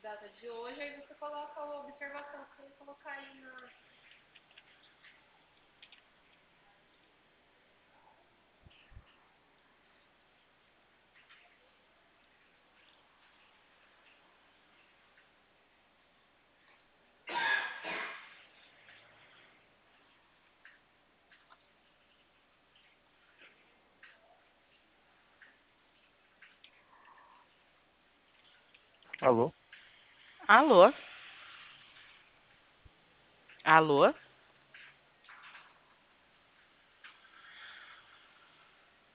data de hoje, aí você coloca a observação que você vai colocar aí na. Alô? Alô? Alô?